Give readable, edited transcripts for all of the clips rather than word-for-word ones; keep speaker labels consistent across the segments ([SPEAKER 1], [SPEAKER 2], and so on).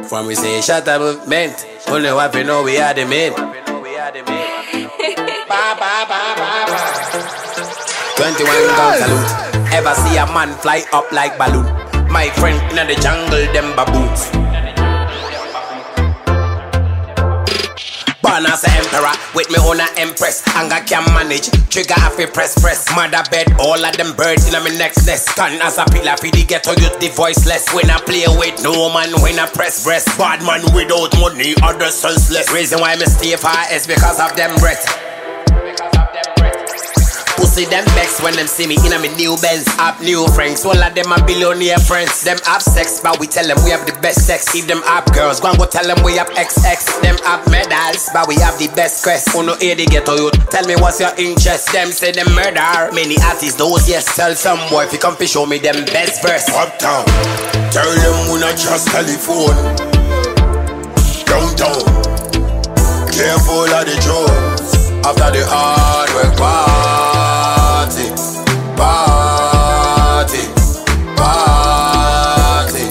[SPEAKER 1] From we say shut up movement, only what we know we are the men. 21 gun salute. Ever see a man fly up like balloon? My friend in the jungle, them baboons. Born as an emperor, with me own a empress. Anger can manage, trigger have a press. Mother bed, all of them birds in my next nest. Stand as a pillar for the ghetto youth, the voiceless. When I play with no man, when I press breast. Bad man without money, others senseless. Reason why me stay far is because of them breath. Pussy them vex when them see me in a me new Benz. Have new friends, all of them are billionaire friends. Them have sex, but we tell them we have the best sex. If them have girls, go and go tell them we have XX. Them have medals, but we have the best crest. Who no hear the ghetto youth, tell me what's your interest. Them say them murder, many artists those yes. Tell some boy if you come to show me them best verse.
[SPEAKER 2] Uptown, tell them we not just telephone. Downtown, careful of the drones.
[SPEAKER 1] After the hard work party, party, party,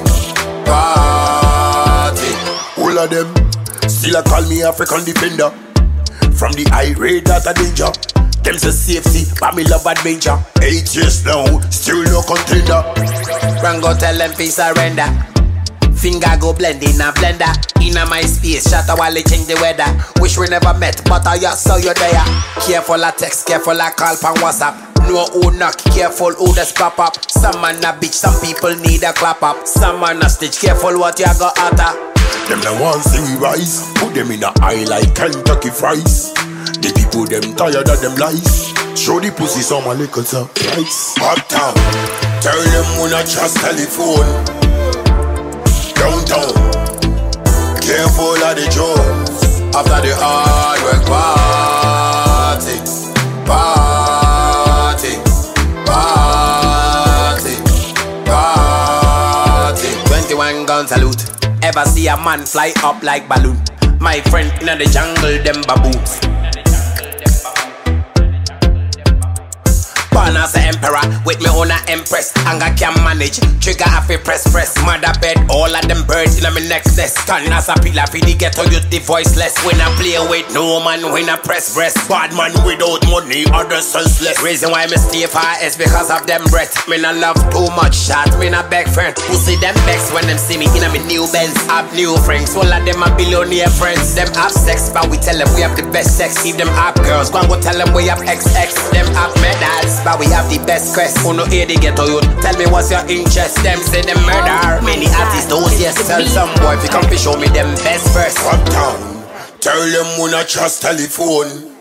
[SPEAKER 1] party.
[SPEAKER 2] All of them still a call me African defender. From the high rate that a danger. Them say safety, but me love adventure. 8 years now, still no contender.
[SPEAKER 1] Rango tell them fi surrender. Finger go blend in a blender. Inna my space, shatter while they change the weather. Wish we never met, but I just saw you there. Careful a text, careful a call pan WhatsApp. No who knock, careful who just pop up. Some man a bitch, some people need a clap up. Some man a stitch, careful what you got utter.
[SPEAKER 2] Them the ones see we rise, put them in a eye like Kentucky fries. The people them tired of them lies. Show the pussy some a little surprise. Uptown, tell them we not just telephone. Downtown, careful of the drones.
[SPEAKER 1] After the hard work party, party, party, party. 21 gun salute. Ever see a man fly up like balloon? My friend in the jungle, them baboons. Born as an emperor, with me own a empress. Anger can manage, trigger have a press. Mother bed, all of them birds in my next nest. Stand as a pillar for the ghetto youth, the voiceless. When I play with no man, when I press breast.
[SPEAKER 2] Bad man without money, others senseless.
[SPEAKER 1] Reason why me stay far is because of them breath. Me not love too much shot, me not beg friend. Pussy them vex when them see me in a me new Benz. Have new friends, all of them are billionaire friends. Them have sex, but we tell them we have the best sex. If them have girls, go and go tell them we have XX. Them have medals, but we have the best crest. Who no hear the ghetto youth, tell me what's your interest. Them say them murder, many artists those yes. Tell some boy if you come to show me them best verse.
[SPEAKER 2] Uptown, tell them we not just telephone.